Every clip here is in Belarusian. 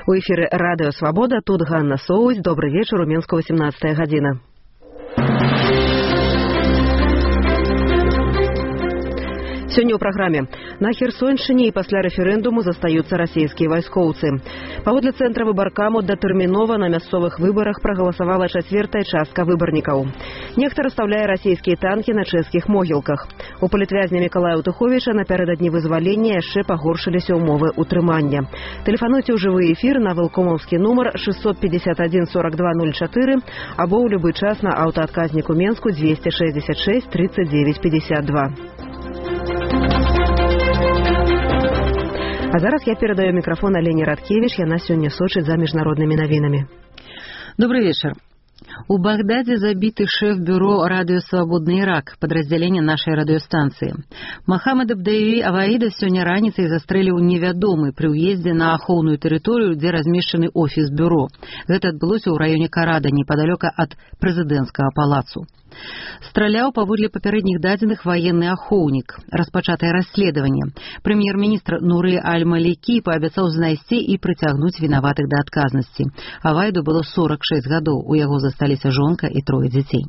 У эфіры радыё Свабода, тут Ганна Соусь. Добрый вечер, у Мінску 18 гадзіна. Сегодня у программе. На Херсонщине и после референдуму застаются российские войскоўцы. Паводле центра выбаркаму датэрмінова на мясцовых выборах проголосовала чацвертая частка выборников. Нехта расставляе российские танки на чэшскіх могілках. У палітвязня Мікалая Утуховіча напярэдадні вызвалення яшчэ пагоршыліся ўмовы утрымання. Тэлефануйце ў жывы эфир на вэлкомаўскі нумар 651 4204 або ў любы час на аўтаадказніку Менску 266 39 52. А зараз я передаю микрофон Алене Радкевич, яна сёння сочыць за міжнароднымі навінамі. Добрый вечер. У Багдаде забиты шеф-бюро «Радио Свободный Ирак», подразделение нашей радиостанции. Мохаммед Абдаеви Аваида сегодня раніцай застрэліў невядомы при уезде на ахоўную территорию, где размешчаны офис бюро. Гэта адбылося ў раёне Карада, неподалёка от президентского палацу. Страляў паводле папярэдніх дадзеных военный ахоўнік. Распачатае расследаванне. Прэм'ер-міністр Нуры Аль-Малікі паабяцаў знайсці і прыцягнуць вінаватых да адказнасці. Авайду было 46 гадоў, у яго засталіся жонка і 3 дзяцей.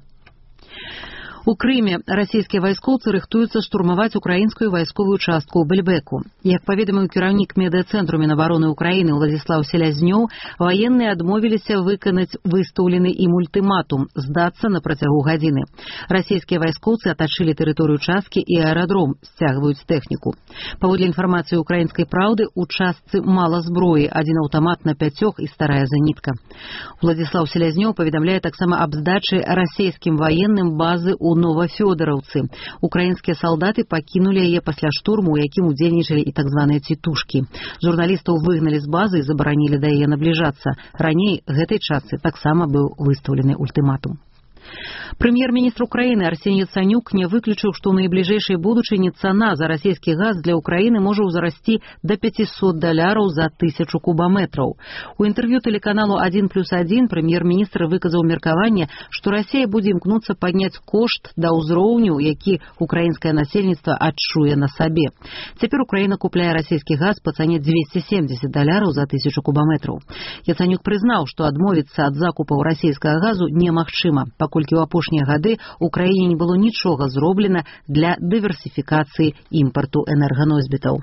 У Крыме расійскія вайскоўцы рыхтуюцца штурмаваць украінскую вайсковую частку ў Бельбеку. Як паведаміў кіраўнік медыацэнтру Мінабароны Украіны Владзіслаў Селязнёў, ваенныя адмовіліся выканаць выстаўлены ім ультыматум здацца на працягу гадзіны. Расійскія вайскоўцы атачылі тэрыторыю часткі і аэрадром, сцягваюць тэхніку. Паводле інфармацыі украінскай праўды, у частцы мала зброі, адзін аўтамат на 5 і старая зенітка. Владзіслаў Селязнёў паведамляе таксама аб здачы расійскім ваенным базы ў Новафёдораўцы. Украінскія салдаты пакінулі яе пасля штурму, у якім удзельнічалі і так званыя цітушкі. Журналістаў выгналі з базы і забаранілі да яе набліжацца. Раней гэтай частцы таксама быў выстаўлены ультыматум. Прэм'ер-міністр Украіны Арсеній Яцанюк не выключыў, што ў найбліжэйшай будучыні цана за расійскі газ для Украіны можа ўзрасці да $500 за 1000 кубаметраў. У інтэрв'ю тэлеканалу 1+1 прэм'ер-міністр выказаў меркаванне, што Расія будзе імкнуцца падняць кошт да ўзроўню, які украінскае насельніцтва адчуе на сабе. Цяпер Украіна купляе расійскі газ па цане $270 за 1000 кубаметраў. Яцанюк прызнаў, што адмовіцца ад закупаў расійскага газу немагчыма, паколькі ў апошнія гады ў краіне не было нічога зроблена для дыверсіфікацыі імпарту энерганосьбітаў.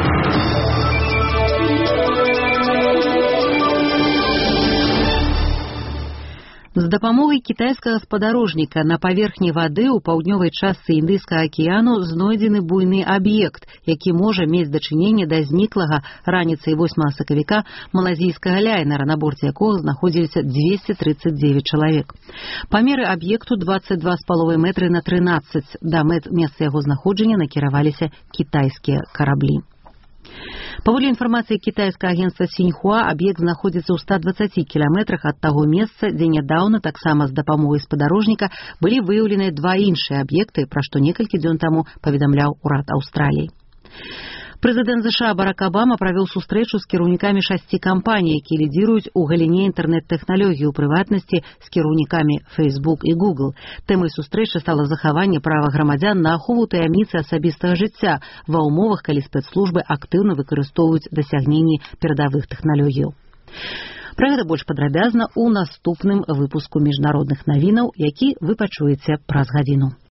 З дапамогай кітайскага спадарожніка на паверхні вады ў паўднёвай частцы Індыйскага акіяну знойдзены буйны аб'ект, які можа мець дачыненне да зніклага раніцай 8 сакавіка малазійскага лайнера, на борце якога знаходзіліся 239 чалавек. Памеры аб'екту 22,5 метры на 13. Да месца яго знаходжання накіраваліся кітайскія караблі. Паводле інфармацыі кітайскага агенцтва Сіньхуа, аб'ект знаходзіцца ў 120 кіламетрах ад таго месца, дзе нядаўна таксама з дапамогай спадарожніка былі выяўленыя 2 іншыя аб'екты, пра што некалькі дзён таму паведамляў урад Аўстраліі. Прэзідэнт США Барак Абама правёў сустрэчу з кіраўнікамі 6 кампаній, якія лідзіруюць у галіне інтэрнэт-тэхналогій, у прыватнасці з кіраўнікамі Facebook і Google. Тэмай сустрэчы стала захаванне права грамадзян на ахову таямніцы асабістага жыцця ва ўмовах, калі спецслужбы актыўна выкарыстоўваюць дасягненні перадавых тэхналогіяў. Пра гэта больш падрабязна ў наступным выпуску міжнародных навінаў, які вы пачуеце праз гадзіну.